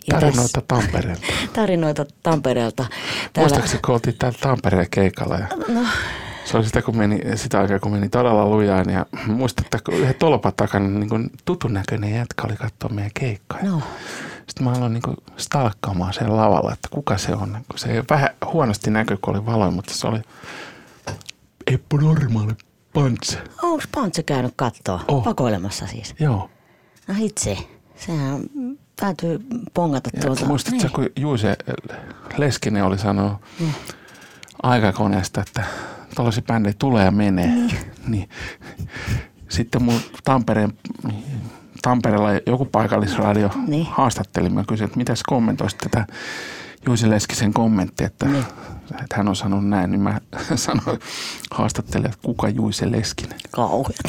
Tarinoita Tampereelta. Tarinoita Tampereelta. Muistaakseni, kun oltiin täällä Tampereen keikalla ja se oli sitä aikaa, kun meni todella lujaan ja muistan, että yhden tolpan takana niin tutun näköinen jätkä oli katsoa meidän keikkaa. No. Sitten mä aloin niin stalkkaamaan sen lavalla, että kuka se on. Se vähän huonosti näkyi, kun oli valoin, mutta se oli Eppu Normaali Pantse. Onko Pantse käynyt katsoa? Pakoilemassa siis? Joo. No itse. Sehän täytyy pongata tuolta. Muistatko, kun Juise Leskinen oli sanonut aikakoneesta, että tuollaisia bändejä tulee ja menee. Niin. Sitten mun Tampereella joku paikallisradio haastatteli. Mä kysyin, että mitäs kommentoisit tätä Juise Leskisen kommenttia, että hän on sanonut näin. Niin mä sanoin haastattelija, että kuka Juise Leskinen? Kauheata.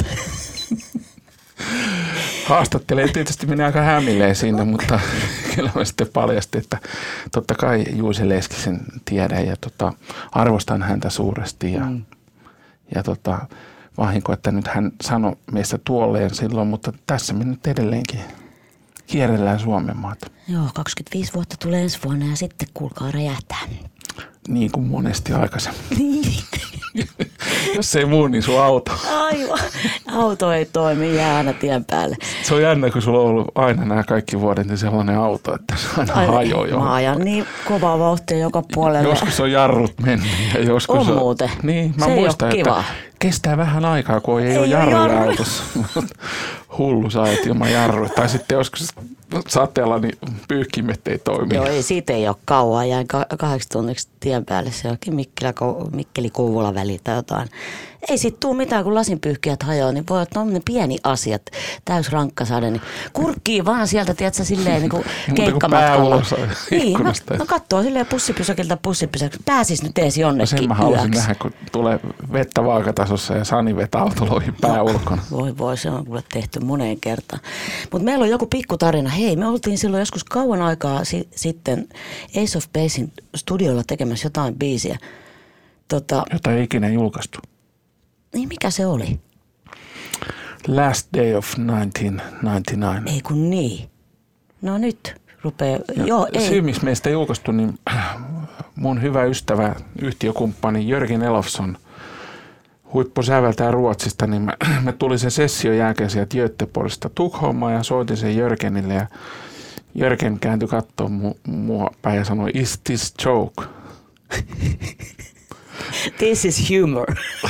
Haastattelee tietysti meni aika hämilleen siinä, mutta kyllä mä sitten paljastin, että totta kai Juise Leskisen tiedän ja arvostan häntä suuresti ja vahinko, että nyt hän sanoi meistä tuolleen silloin, mutta tässä me nyt edelleenkin kierrellään Suomen maata. Joo, 25 vuotta tulee ensi vuonna ja sitten kuulkaa räjähtää. Niin kuin monesti aikaisemmin. Niin. Jos ei muu, niin sun auto. Aivan. Auto ei toimi, jää aina tien päälle. Se on jännä, kun sulla on ollut aina nämä kaikki vuodet niin sellainen auto, että se aina hajoaa. Mä ajan niin kovaa vauhtia joka puolelle. Joskus on jarrut mennyt ja joskus on muuten. Niin, mä se muistan, ei ole kiva. Kestää vähän aikaa, kun ei ole jarruja autossa. Hullu sä et ilman jarruja. Tai sitten joskus sateella, niin pyyhkimet ei toimi. Joo, siitä ei ole kauan. Jäin 8 tunniksi tien päälle. Se onkin Mikkeli-Kouvola väli tai jotain. Ei sit tuu mitään, kun lasinpyyhkijät hajoaa, niin voi olla ne pieni asiat, täys rankkasade, niin kurkkii vaan sieltä, tiedätkö, silleen niin kuin keikkamatkalla. Niin, no kattoo silleen pussipysäkiltä pussipysäkiltä. Pääsis nyt ees jonnekin sen mä haluaisin nähdä, kun tulee vettä vaakatasossa ja Sani vetää autoloihin pääulkona. Voi, se on kuule tehty moneen kertaan. Mutta meillä on joku pikkutarina. Hei, me oltiin silloin joskus kauan aikaa sitten Ace of Basein studiolla tekemässä jotain biisiä. Jota ei ikinä julkaistu. Niin mikä se oli? Last Day of 1999. Ei kun niin. No nyt rupeaa. Joo, ei. Syy, miksi meistä julkaistu, niin mun hyvä ystävä, yhtiökumppani Jörgen Elofsson, huippusäveltäjä Ruotsista, niin me tuli sen session jälkeen sieltä Göteborgista Tukholmaan ja soitin sen Jörgenille ja Jörgen kääntyi katsoa mua päin ja sanoi, is this joke? This is humor.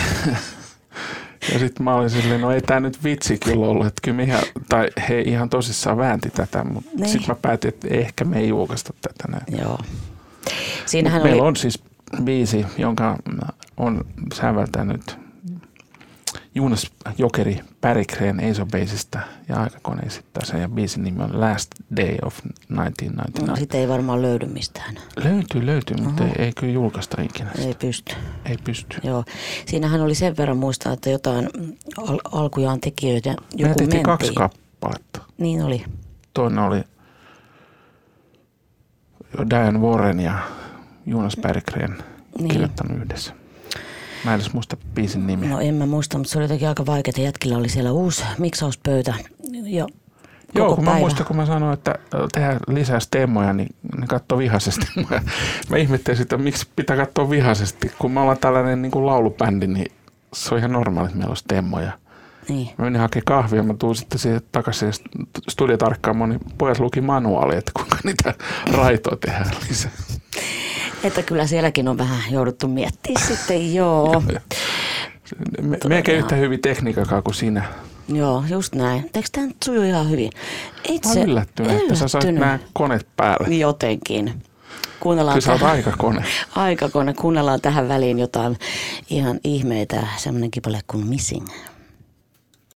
Ja sitten mä olin silleen, no ei tää nyt vitsi kyllä ollut, että kyllä he ihan tosissaan väänti tätä, mutta sitten mä päätin, että ehkä me ei julkaista tätä näin. Joo. Meillä on siis biisi, jonka on säveltänyt Jonas Jokeri Berggren Ace of Basesta ja Aikakone esittää sen ja biisin nimi on Last Day of 1999. No sitä ei varmaan löydy mistään. Löytyy, mutta ei kyllä julkaista ikinä. Ei pysty. Joo. Siinähän oli sen verran muistaa, että jotain alkujaan tekijöitä joku mentiin. 2 kappaletta. Niin oli. Toinen oli Diane Warren ja Jonas Berggren kirjoittanut yhdessä. Mä en edes muista biisin nimiä. No en mä muista, mutta se oli jotenkin aika vaikeaa. Jätkillä oli siellä uusi miksauspöytä. Joo, kun mä muistan, kun mä sanoin, että tehdään lisää stemmoja, niin ne katsoo vihaisesti. Mä ihmettelin sitä, miksi pitää katsoa vihaisesti. Kun me ollaan tällainen niin kuin laulubändi, niin se on ihan normaali, että meillä on stemmoja. Niin. Mä menin hakemaan kahvia, mä tuun sitten siihen takaisin studiotarkkaamaan, niin pojat luki manuaali, että kuinka niitä raitoja tehdään lisää. Että kyllä sielläkin on vähän jouduttu miettimään sitten, joo. Melkein yhtä hyvin tekniikakaan kuin sinä. Joo, just näin. Eikö tämä nyt suju ihan hyvin? Mä oon yllättynyt, että sä sait nämä koneet päälle. Jotenkin. Kyllä sä oot aikakone. Aikakone. Kuunnellaan tähän väliin jotain ihan ihmeitä. Semmoinen kipale kuin Missing.